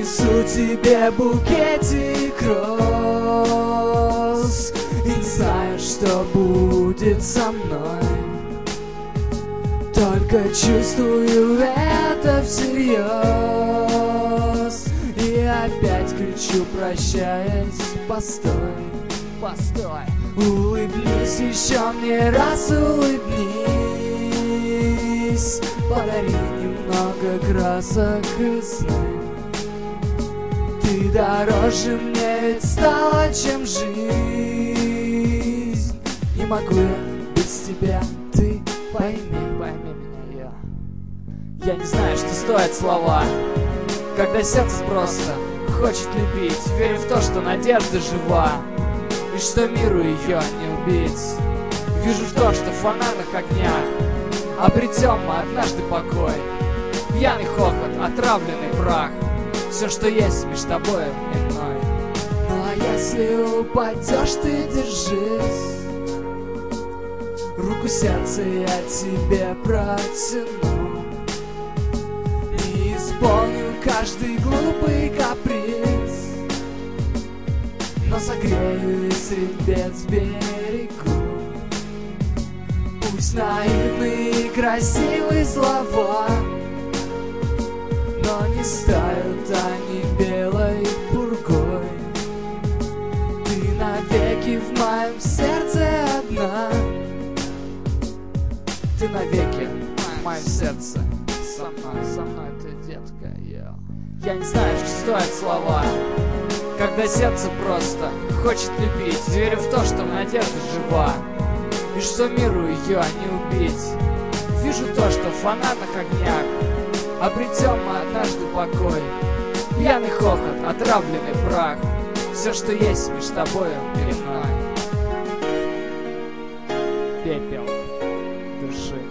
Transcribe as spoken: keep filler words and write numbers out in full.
несу тебе букетик роз и не знаю, что будет со мной. Только чувствую это всерьез и опять кричу, прощаясь: постой, постой. Улыбнись еще мне раз, улыбнись. Подари немного красок и сны. Ты дороже мне ведь стала, чем жизнь. Не могу я без тебя, ты пойми, пойми меня, я. Я не знаю, что стоят слова, когда сердце просто хочет любить. Верю в то, что надежда жива, и что миру ее не убить. Вижу в то, что в фонарных огнях обретем мы однажды покой. Пьяный хохот, отравленный прах, все, что есть между тобой и мной. Ну а если упадешь, ты держись. Руку сердца я тебе протяну и исполню каждый глупый каприз, но согрею и средь бед сберегу. Пусть наивные и красивые слова, но не стают они белой пургой. Ты навеки в моем сердце одна. Ты навеки в моем сердце со мной, со мной ты, детка, я. Я не знаю, что стоят слова, когда сердце просто хочет любить. Верю в то, что надежда жива, и что миру ее не убить. Вижу то, что в фонарных огнях обретем мы однажды покой. Пьяный хохот, отравленный прах, все, что есть между тобою и мной. Пепел души.